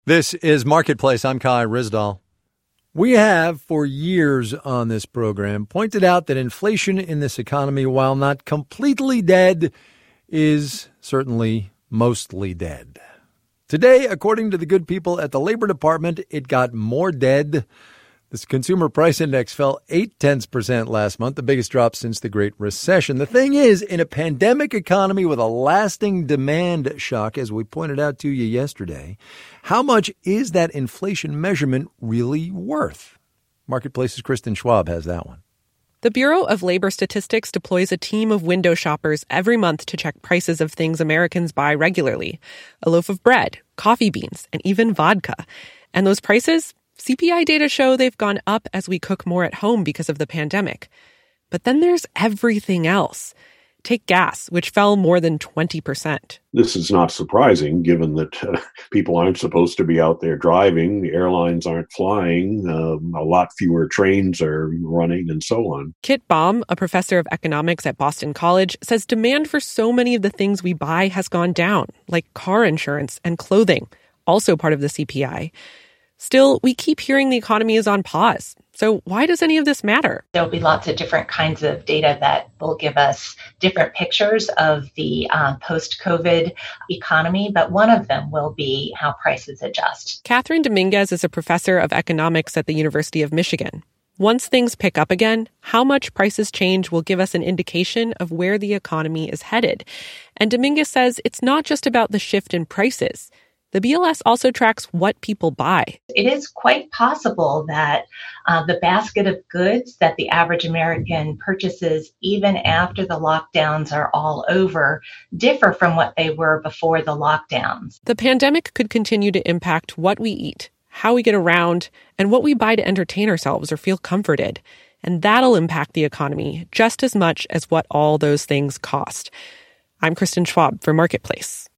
This is Marketplace. I'm Kai Ryssdal. We have, for years on this program, pointed out that inflation in this economy, while not completely dead, is certainly mostly dead. Today, according to the good people at the Labor Department, it got more dead. This consumer price index fell 0.8% last month, the biggest drop since the Great Recession. The thing is, in a pandemic economy with a lasting demand shock, as we pointed out to you yesterday, how much is that inflation measurement really worth? Marketplace's Kristen Schwab has that one. The Bureau of Labor Statistics deploys a team of window shoppers every month to check prices of things Americans buy regularly. A loaf of bread, coffee beans, and even vodka. And those prices? CPI data show they've gone up as we cook more at home because of the pandemic. But then there's everything else. Take gas, which fell more than 20%. This is not surprising, given that people aren't supposed to be out there driving, the airlines aren't flying, a lot fewer trains are running, and so on. Kit Baum, a professor of economics at Boston College, says demand for so many of the things we buy has gone down, like car insurance and clothing, also part of the CPI. Still, we keep hearing the economy is on pause. So why does any of this matter? There'll be lots of different kinds of data that will give us different pictures of the post-COVID economy, but one of them will be how prices adjust. Catherine Dominguez is a professor of economics at the University of Michigan. Once things pick up again, how much prices change will give us an indication of where the economy is headed. And Dominguez says it's not just about the shift in prices. The BLS also tracks what people buy. It is quite possible that the basket of goods that the average American purchases, even after the lockdowns are all over, differ from what they were before the lockdowns. The pandemic could continue to impact what we eat, how we get around, and what we buy to entertain ourselves or feel comforted. And that'll impact the economy just as much as what all those things cost. I'm Kristen Schwab for Marketplace.